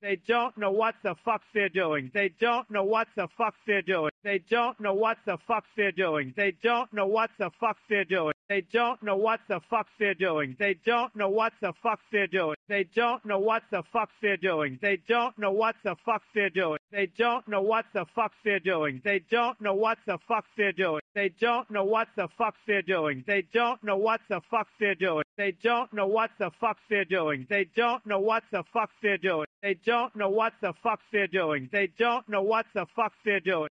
They don't know what the fuck they're doing. They don't know what the fuck they're doing. They don't know what the fuck they're doing. They don't know what the fuck they're doing. They don't know what the fuck they're doing. They don't know what the fuck they're doing. They don't know what the fuck they're doing. They don't know what the fuck they're doing. They don't know what the fuck they're doing. They don't know what the fuck they're doing. They don't know what the fuck they're doing. They don't know what the fuck they're doing. They don't know what the fuck they're doing. They don't know what the fuck they're doing. They don't know what the fuck they're doing. They don't know what the fuck they're doing.